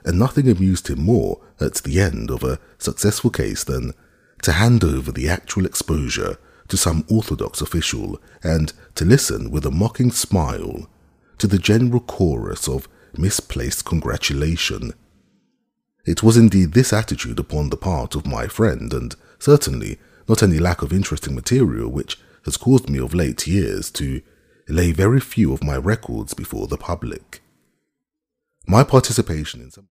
and nothing amused him more at the end of a successful case than to hand over the actual exposure to some orthodox official and to listen with a mocking smile to the general chorus of misplaced congratulation. It was indeed this attitude upon the part of my friend, and certainly not any lack of interesting material, which has caused me of late years to lay very few of my records before the public. My participation in some